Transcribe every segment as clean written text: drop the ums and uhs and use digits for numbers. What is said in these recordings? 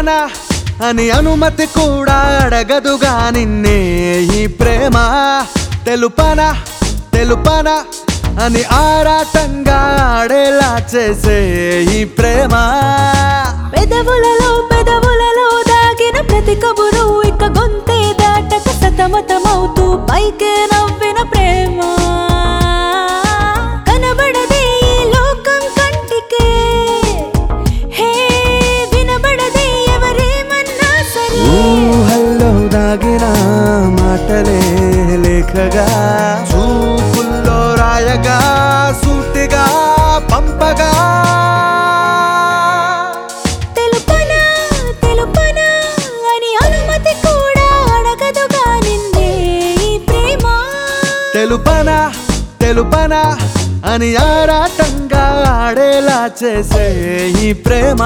తెలుపనా అని అనుమతి కూడా అడగదుగా నిన్నే ఈ ప్రేమ తెలుపనా తెలుపనా అని ఆరాటంగా ఆడేలా చేసే ఈ ప్రేమ పెదవులలో దాగిన ప్రతి కబురు ఇక గొంతే దాటక సతమతమవుతూ పైకే నవ్విన ప్రేమ కనబడదే ఈ లోకం కంటికే హే వినబడదే ఎవరేమన్నా సరే ఊహల్లో దాగిన మాటలే లేఖగా చూపుల్లో రాయగా సూటిగా పంపగా తెలుపనా అని అనుమతి కూడా అడగదుగా నిన్నే ఈ ప్రేమ తెలుపనా అని ఆరాటంగా ఆడేలా చేసే ఈ ప్రేమ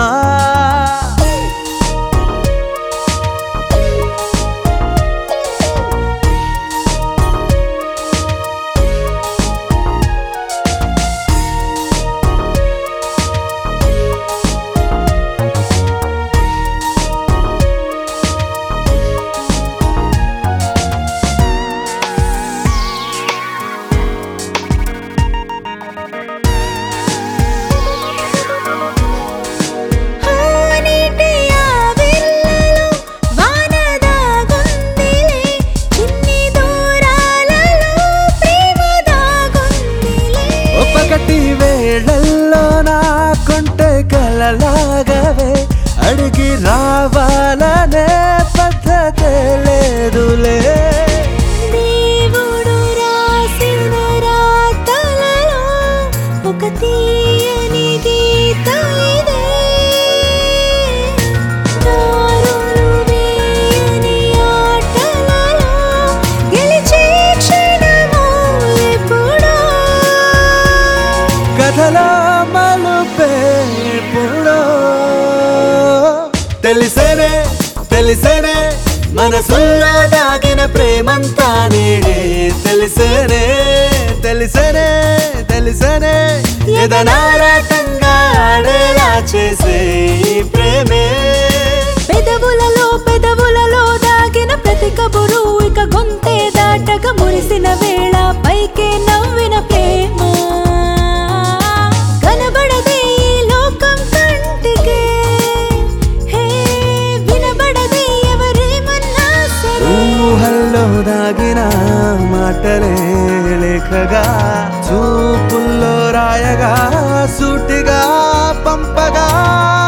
ఒకటి వేళల్లో నా కొంటే కలలాగవే అడిగి రావాలనే పద్ధతే లేదులే దేవుడు రాసిన రాతలలో ఒక తీయని గీత ఇదే దారులు వేయని ఆటలలో గెలిచే క్షణము ఎప్పుడో కథలో మలుపేపుడో తెలిసేనే మనసుల్లో దాగిన ప్రేమంతా నీడే తెలిసేనే ఎదనారాటంగా ఆడేలా చేసే ఈ ప్రేమే పెదవులలో దాగిన ప్రతి కబురు ఇక గొంతే దాటక మురిసిన వేళ పైకే నవ్విన ప్రేమ కనబడదే ఈ లోకం కంటికే హే వినబడదే ఎవరేమన్నా సరే ఊహల్లో దాగిన మాటలే లేఖగా చూపుల్లో రాయగా సూటిగా పంపగా